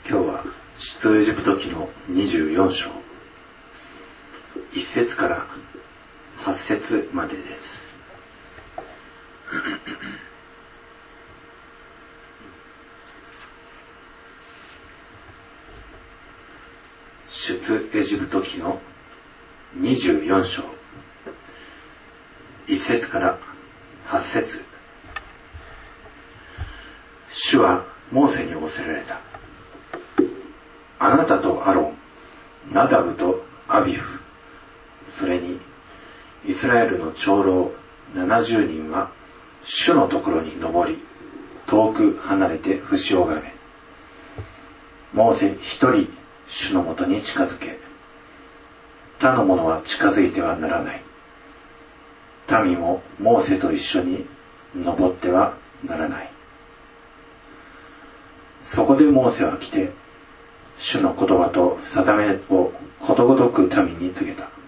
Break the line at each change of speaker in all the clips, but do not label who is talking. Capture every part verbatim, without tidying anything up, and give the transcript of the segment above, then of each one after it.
今日は出エジプト記のにじゅうよん章いっ節からはち節までです。出エジプト記のにじゅうよん章いっ節からはち節。主はモーセに仰せられた。あなたとアロン、ナダブとアビフ、それにイスラエルの長老ななじゅうにんは主のところに登り、遠く離れて伏し拝め。モーセ一人主のもとに近づけ、他の者は近づいてはならない。民もモーセと一緒に登ってはならない。そこでモーセは来て、主の言葉と定めをことごとく民に告げた。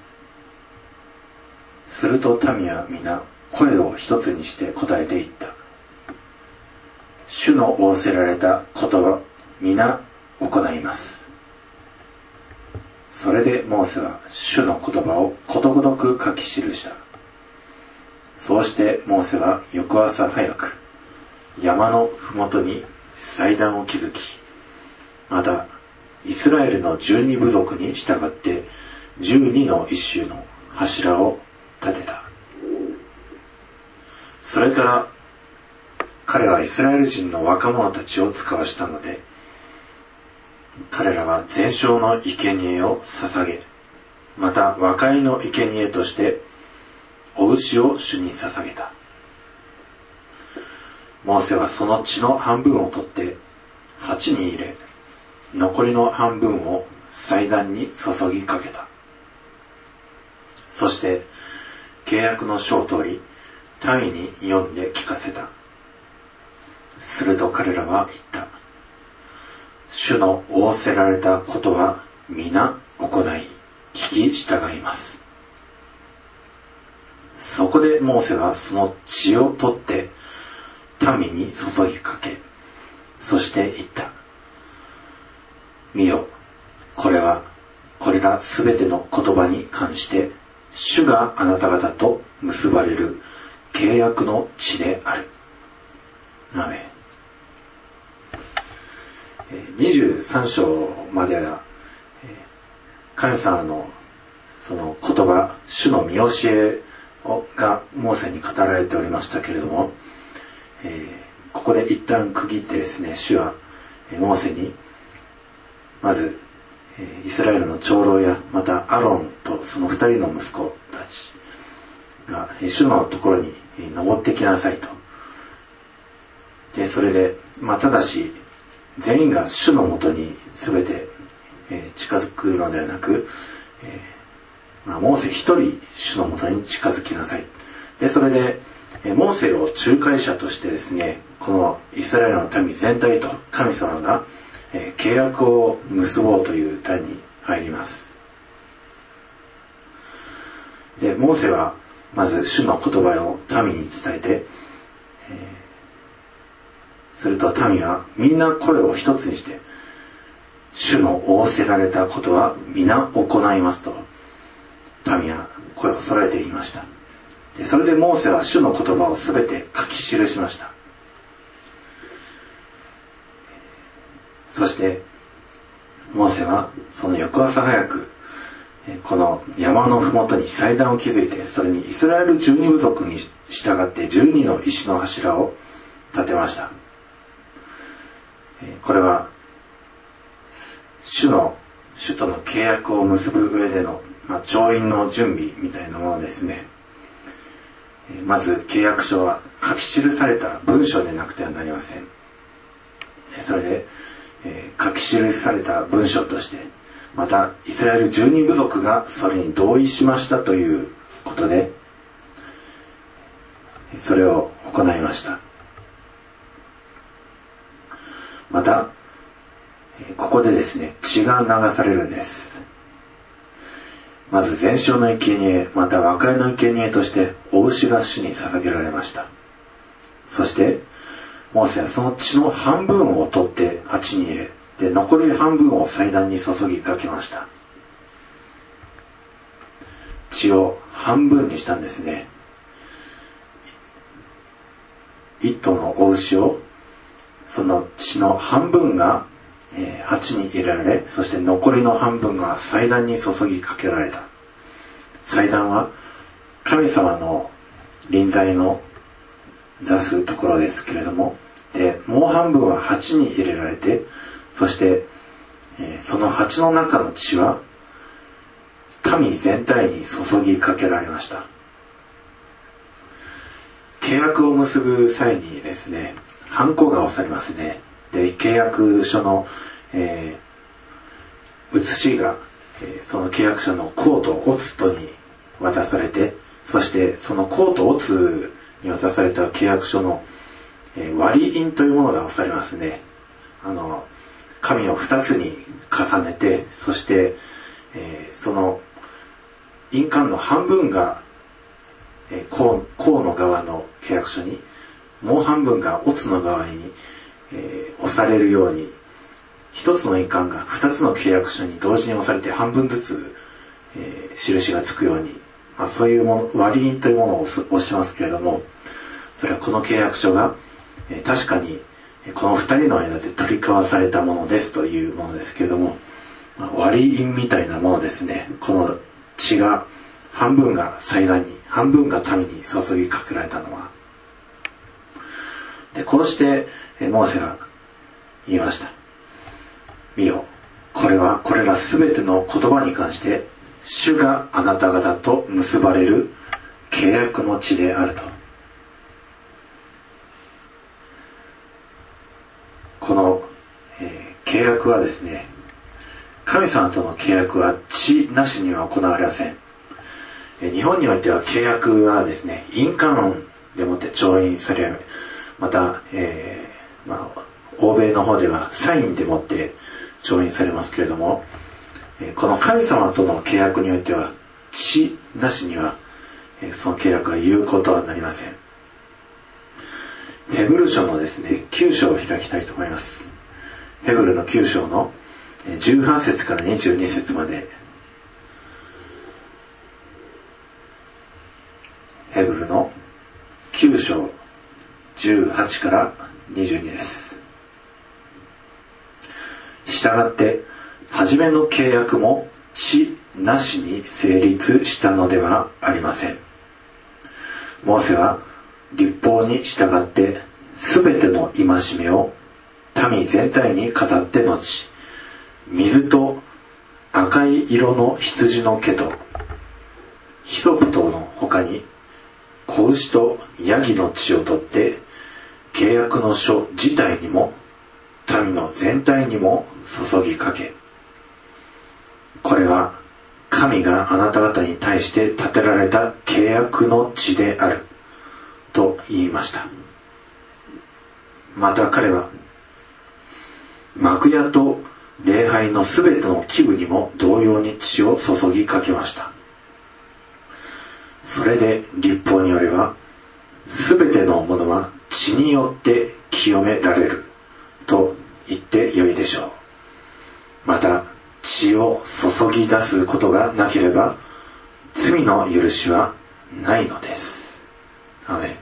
すると民は皆声を一つにして答えていった。主の仰せられた言葉、皆行います。それでモーセは主の言葉をことごとく書き記した。そうしてモーセは翌朝早く、山のふもとに祭壇を築き、またイスラエルの十二部族に従って十二の一種の柱を立てた。それから彼はイスラエル人の若者たちを使わしたので、彼らは全焼の生贄を捧げ、また和解の生贄としてお牛を主に捧げた。モーセはその血の半分を取って鉢に入れ、残りの半分を祭壇に注ぎかけた。そして契約の書を通り民に読んで聞かせた。すると彼らは言った。主の仰せられたことは皆行い、聞き従います。そこでモーセはその血を取って民に注ぎかけ、そして言った。見よ、これはこれらすべての言葉に関して主があなた方と結ばれる契約の地である。アーメン。にじゅうさん章までは神様のその言葉、主の見教えがモーセに語られておりましたけれども、えー、ここで一旦区切ってですね、主はモーセにまずイスラエルの長老やまたアロンとその二人の息子たちが主のところに登ってきなさいと。でそれで、まあ、ただし全員が主のもとに全て近づくのではなく、えーまあ、モーセ一人主のもとに近づきなさい。でそれでモーセを仲介者としてですね、このイスラエルの民全体と神様が契約を結ぼうという段に入ります。でモーセはまず主の言葉を民に伝えて、えー、すると民はみんな声を一つにして、主の仰せられたことは皆行いますと民は声を揃えて言いました。でそれでモーセは主の言葉をすべて書き記しました。そしてモーセはその翌朝早くこの山のふもとに祭壇を築いて、それにイスラエル十二部族に従って十二の石の柱を立てました。これは主の主との契約を結ぶ上での、まあ、調印の準備みたいなものですね。まず契約書は書き記された文書でなくてはなりません。それでえー、書き記された文章として、またイスラエル十二部族がそれに同意しましたということで、それを行いました。また、えー、ここでですね、血が流されるんです。まず全焼の生贄、また和解の生贄としてお牛が主に捧げられました。そしてモーセはその血の半分を取って鉢に入れ、 で残り半分を祭壇に注ぎかけました。血を半分にしたんですね。一頭の子牛を、その血の半分が、えー、鉢に入れられ、そして残りの半分が祭壇に注ぎかけられた。祭壇は神様の臨在の座すところですけれども、でもう半分は鉢に入れられて、そして、えー、その鉢の中の血は民全体に注ぎかけられました。契約を結ぶ際にですね、ハンコが押されますね。で、契約書の、えー、写しが、えー、その契約書の公と乙とに渡されて、そしてその公と乙に渡された契約書の、えー、割印というものが押されますね。あの、紙を二つに重ねて、そして、えー、その印鑑の半分が、えー、公, 公の側の契約書に、もう半分が乙の側に、えー、押されるように、一つの印鑑が二つの契約書に同時に押されて半分ずつ、えー、印がつくように、まあ、そういうもの、割印というものを押しますけれども、それはこの契約書が、えー、確かにこの二人の間で取り交わされたものですというものですけれども、まあ、割印みたいなものですね。この血が半分が祭壇に、半分が民に注ぎかけられたのは、でこうしてモーセが言いました。見よ、これはこれらすべての言葉に関して主があなた方と結ばれる契約の地であると。この、えー、契約はですね、神様との契約は地なしには行われません。えー、日本においては契約はですね、印鑑でもって調印され、また、えーまあ、欧米の方ではサインでもって調印されますけれども、えー、この神様との契約においては地なしには、えー、その契約が有効とはなりません。ヘブル書のですね、きゅう章を開きたいと思います。ヘブルのきゅう章のじゅうはち節からにじゅうに節まで。ヘブルのきゅう章じゅうはちからにじゅうにです。したがって、初めの契約も地なしに成立したのではありません。モーセは律法に従ってすべての戒めを民全体に語って後、水と赤い色の羊の毛とヒソプトの他に子牛とヤギの血を取って契約の書自体にも民の全体にも注ぎかけ、これは神があなた方に対して立てられた契約の地であると言いました。また彼は幕屋と礼拝のすべての器具にも同様に血を注ぎかけました。それで律法によればすべてのものは血によって清められると言ってよいでしょう。また血を注ぎ出すことがなければ罪の許しはないのです。アメン。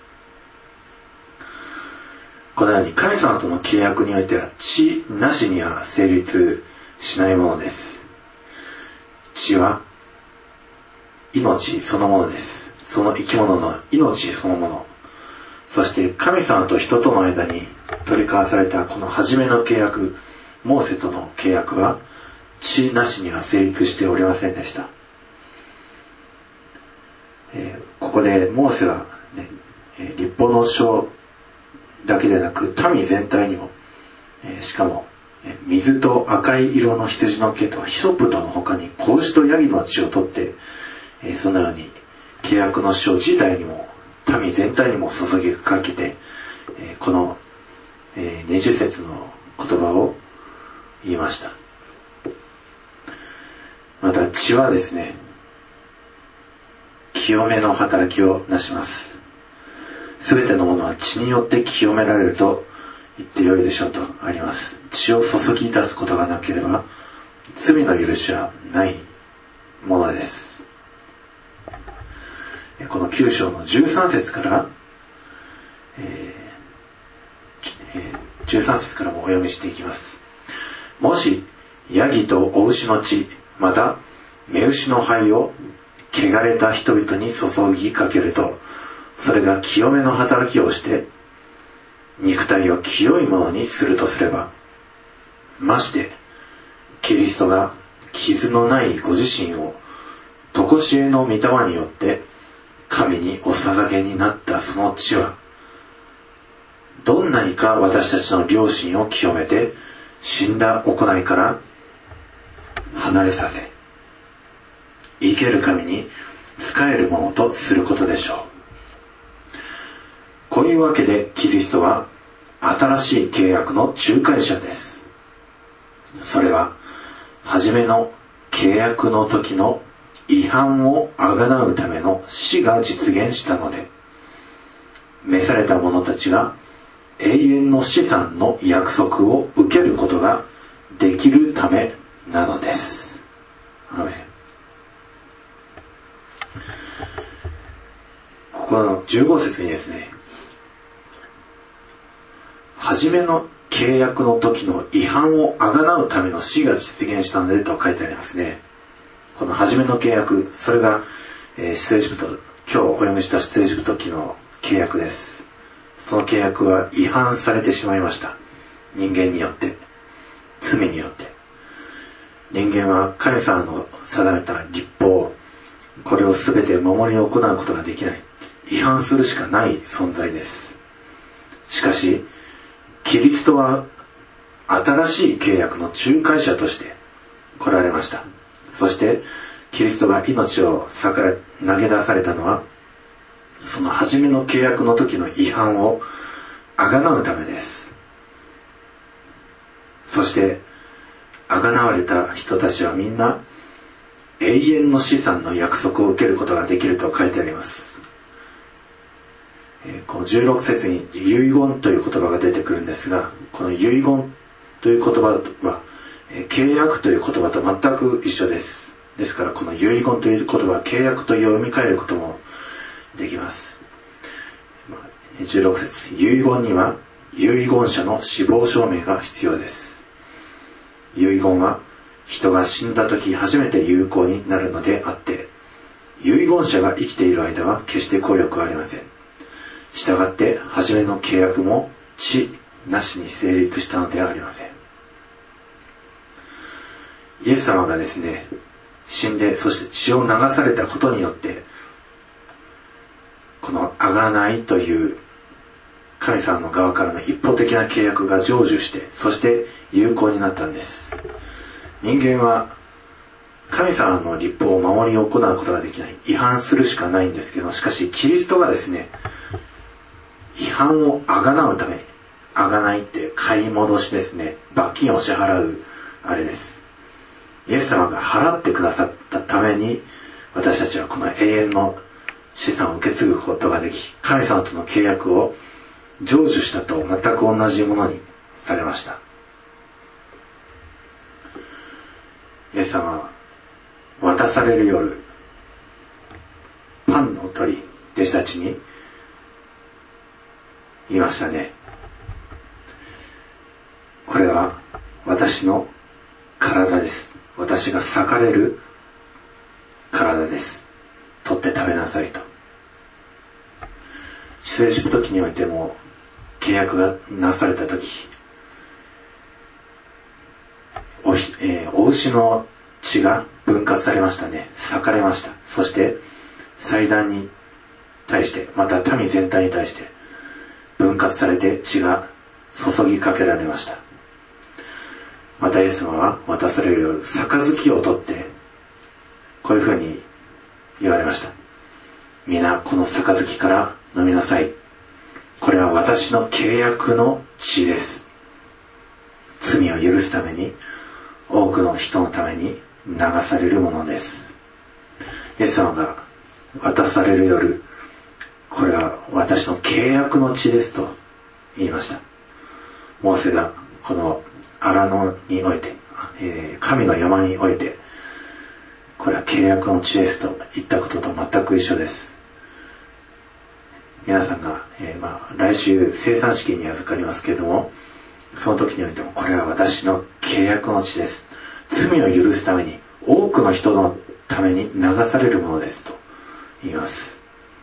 このように神様との契約においては血なしには成立しないものです。血は命そのものです。その生き物の命そのもの。そして神様と人との間に取り交わされたこの初めの契約、モーセとの契約は血なしには成立しておりませんでした。えー、ここでモーセは、ね、えー、律法の書だけでなく民全体にも、えー、しかも、えー、水と赤い色の羊の毛とヒソプトの他に子牛とヤギの血を取って、えー、そのように契約の書自体にも民全体にも注ぎかけて、えー、この、えー、にじゅう節の言葉を言いました。また血はですね、清めの働きをなします。すべてのものは血によって清められると言ってよいでしょうとあります。血を注ぎ出すことがなければ罪の許しはないものです。このきゅう章のじゅうさん節から、えーえー、じゅうさん節からもお読みしていきます。もしヤギとお牛の血、また雌牛の灰を汚れた人々に注ぎかけると、それが清めの働きをして肉体を清いものにするとすれば、ましてキリストが傷のないご自身を常しえの御霊によって神にお捧げになったその血は、どんなにか私たちの良心を清めて死んだ行いから離れさせ、生ける神に仕えるものとすることでしょう。こういうわけでキリストは新しい契約の仲介者です。それは初めの契約の時の違反をあがなうための死が実現したので、召された者たちが永遠の資産の約束を受けることができるためなのです。アーメン。ここのじゅうご節にですね、初めの契約の時の違反をあがなうための死が実現したのでと書いてありますね。この初めの契約、それが、えー、出エジプト、今日お読みした出エジプト記の契約です。その契約は違反されてしまいました。人間によって、罪によって。人間は神様の定めた律法、これを全て守り行うことができない。違反するしかない存在です。しかし、キリストは新しい契約の仲介者として来られました。そしてキリストが命を投げ出されたのは、その初めの契約の時の違反をあがなうためです。そしてあがなわれた人たちはみんな永遠の資産の約束を受けることができると書いてあります。このじゅうろく節に遺言という言葉が出てくるんですが、この遺言という言葉は契約という言葉と全く一緒です。ですからこの遺言という言葉は契約と読み替えることもできます。じゅうろく節、遺言には遺言者の死亡証明が必要です。遺言は人が死んだ時初めて有効になるのであって、遺言者が生きている間は決して効力はありません。したがって初めの契約も血なしに成立したのではありません。イエス様がですね、死んでそして血を流されたことによって、この贖いという神様の側からの一方的な契約が成就して、そして有効になったんです。人間は神様の律法を守り行うことができない。違反するしかないんですけど、しかしキリストがですね、違反をあがなうため、あがないって買い戻しですね、罰金を支払うあれです。イエス様が払ってくださったために、私たちはこの永遠の資産を受け継ぐことができ、神様との契約を成就したと全く同じものにされました。イエス様は渡される夜、パンを取り弟子たちに言いましたね。これは私の体です。私が裂かれる体です。取って食べなさいと。出エジプト記においても契約がなされた時、お, ひ、えー、お牛の血が分割されましたね。裂かれました。そして祭壇に対して、また民全体に対して分割されて血が注ぎかけられました。またイエス様は渡される夜、杯を取ってこういうふうに言われました。皆この杯から飲みなさい。これは私の契約の血です。罪を許すために、多くの人のために流されるものです。イエス様が渡される夜、これは私の契約の血ですと言いました。 モーセがこの荒野において、えー、神の山において、これは契約の地ですと言ったことと全く一緒です。皆さんが、えー、まあ来週生産式に預かりますけれども、その時においてもこれは私の契約の地です。罪を許すために多くの人のために流されるものですと言います。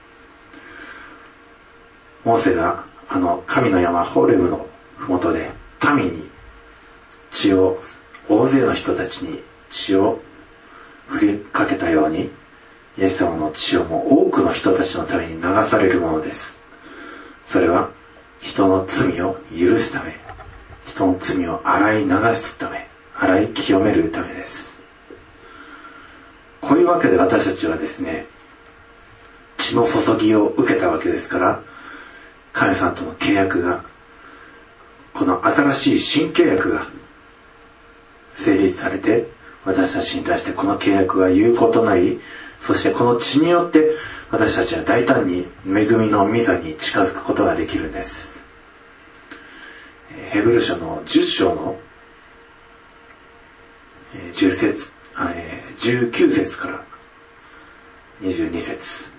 モーセがあの神の山ホレブのふもとで民に血を、大勢の人たちに血を振りかけたように、イエス様の血をも多くの人たちのために流されるものです。それは人の罪を許すため、人の罪を洗い流すため、洗い清めるためです。こういうわけで私たちはですね、血の注ぎを受けたわけですから、神様との契約が、この新しい新契約が成立されて、私たちに対してこの契約が有効となり、そしてこの血によって私たちは大胆に恵みの御座に近づくことができるんです。ヘブル書のじゅっ章のじゅっ節、じゅうきゅう節からにじゅうに節。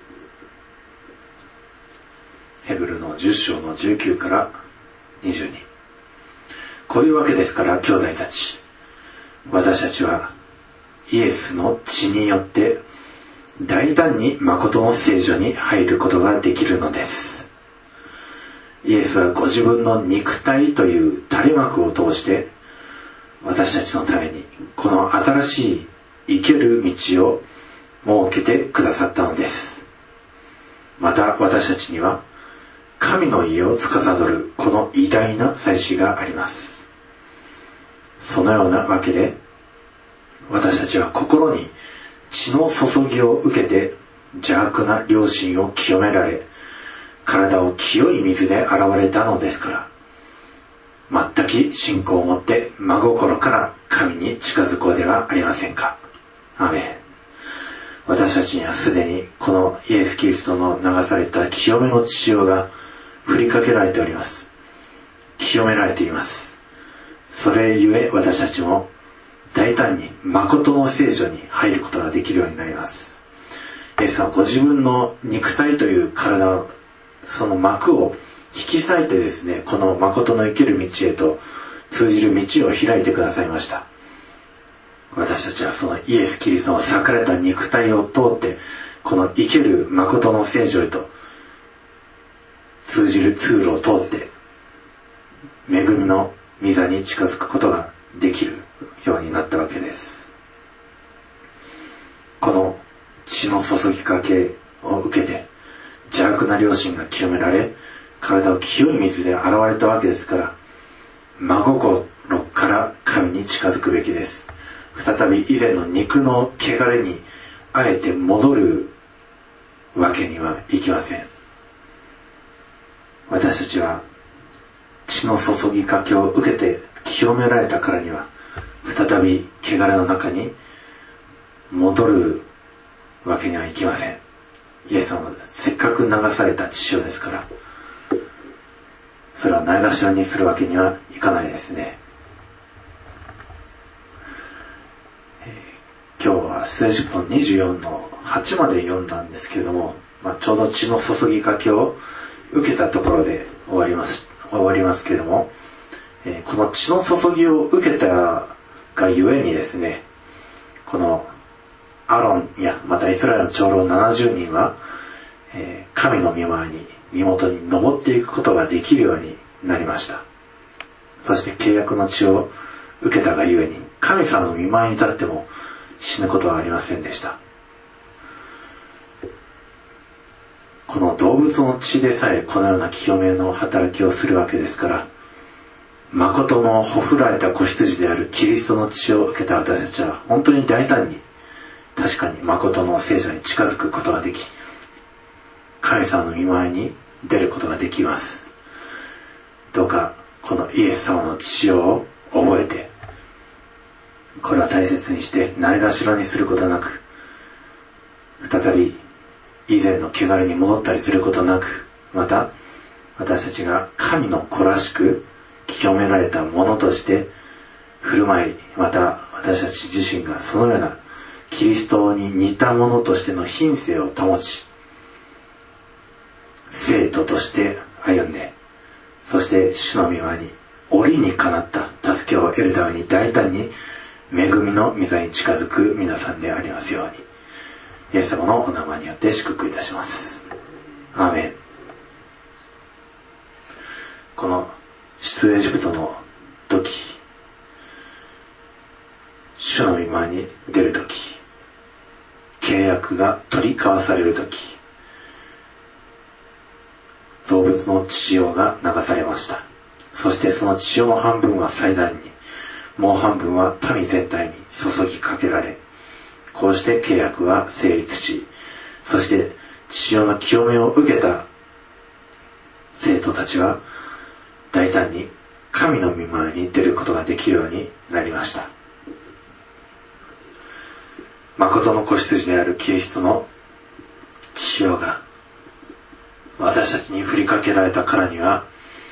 ヘブルのじゅっ章のじゅうきゅうからにじゅうに。こういうわけですから兄弟たち、私たちはイエスの血によって大胆に誠の聖所に入ることができるのです。イエスはご自分の肉体という垂れ幕を通して私たちのためにこの新しい生ける道を設けてくださったのです。また私たちには神の家を司るこの偉大な祭司があります。そのようなわけで私たちは心に血の注ぎを受けて邪悪な良心を清められ、体を清い水で洗われたのですから、全く信仰を持って真心から神に近づこうではありませんか。アーメン。私たちにはすでにこのイエス・キリストの流された清めの血潮が振りかけられております。清められています。それゆえ私たちも大胆に誠の聖所に入ることができるようになります。イエスはご自分の肉体という体のその幕を引き裂いてですね、この誠の生きる道へと通じる道を開いてくださいました。私たちはそのイエス・キリストの裂かれた肉体を通ってこの生ける誠の聖所へと通じる通路を通って恵みの御座に近づくことができるようになったわけです。この血の注ぎかけを受けて邪悪な良心が清められ、体を清い水で洗われたわけですから、真心から神に近づくべきです。再び以前の肉の汚れにあえて戻るわけにはいきません。私たちは血の注ぎかけを受けて清められたからには、再び汚れの中に戻るわけにはいきません。イエス様がせっかく流された血潮ですから、それをないがしろにするわけにはいかないですね。えー、今日は聖書のにじゅうよんのはちまで読んだんですけれども、まあ、ちょうど血の注ぎかけを受けたところで終わります、終わりますけれども、えー、この血の注ぎを受けたがゆえにですね、このアロンやまたイスラエルの長老ななじゅうにんは、えー、神の御前に身元に登っていくことができるようになりました。そして契約の血を受けたがゆえに神様の御前に立っても死ぬことはありませんでした。この動物の血でさえこのような清めの働きをするわけですから、誠のほふられた子羊であるキリストの血を受けた私たちは本当に大胆に確かに誠の聖書に近づくことができ、神様の御前に出ることができます。どうかこのイエス様の血を覚えて、これを大切にしてないがしろにすることなく、再び以前の汚れに戻ったりすることなく、また私たちが神の子らしく清められたものとして振る舞い、また私たち自身がそのようなキリストに似たものとしての品性を保ち、生徒として歩んで、そして主の御前に折にかなった助けを得るために大胆に恵みの御座に近づく皆さんでありますように、イエス様のお名前によって祝福いたします。アーメン。この出エジプトの時、主の御前に出る時、契約が取り交わされる時、動物の血潮が流されました。そしてその血潮の半分は祭壇に、もう半分は民全体に注ぎかけられ、こうして契約は成立し、そして血潮の清めを受けた生徒たちは大胆に神の御前に出ることができるようになりました。誠の子羊であるキリストの血潮が私たちに振りかけられたからには、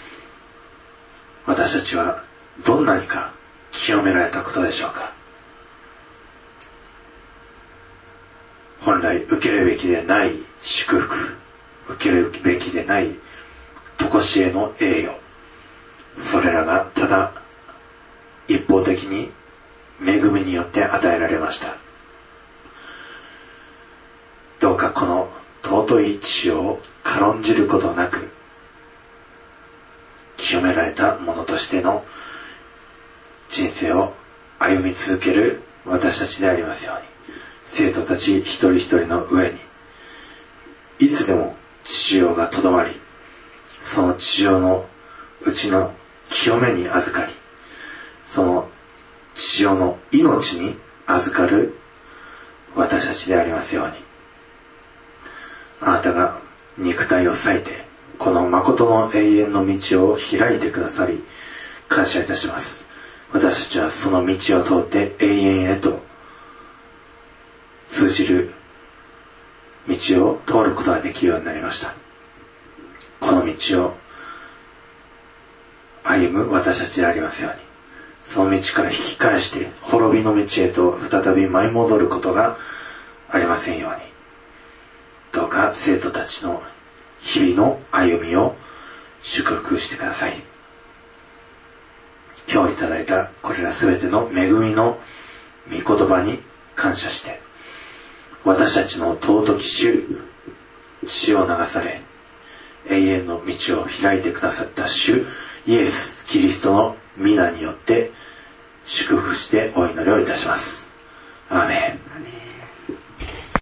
私たちはどんなにか清められたことでしょうか。本来受けるべきでない祝福、受けるべきでない常しえの栄誉、それらがただ一方的に恵みによって与えられました。どうかこの尊い血を軽んじることなく、清められたものとしての人生を歩み続ける私たちでありますように、生徒たち一人一人の上にいつでも血潮がとどまり、その血潮のうちの清めに預かり、その血潮の命に預かる私たちでありますように、あなたが肉体を裂いてこの誠の永遠の道を開いてくださり感謝いたします。私たちはその道を通って永遠へと通じる道を通ることができるようになりました。この道を歩む私たちでありますように、その道から引き返して滅びの道へと再び舞い戻ることがありませんように、どうか生徒たちの日々の歩みを祝福してください。今日いただいたこれらすべての恵みの御言葉に感謝して、私たちの尊き主、血を流され永遠の道を開いてくださった主イエス・キリストの皆によって祝福してお祈りをいたします。アーメン。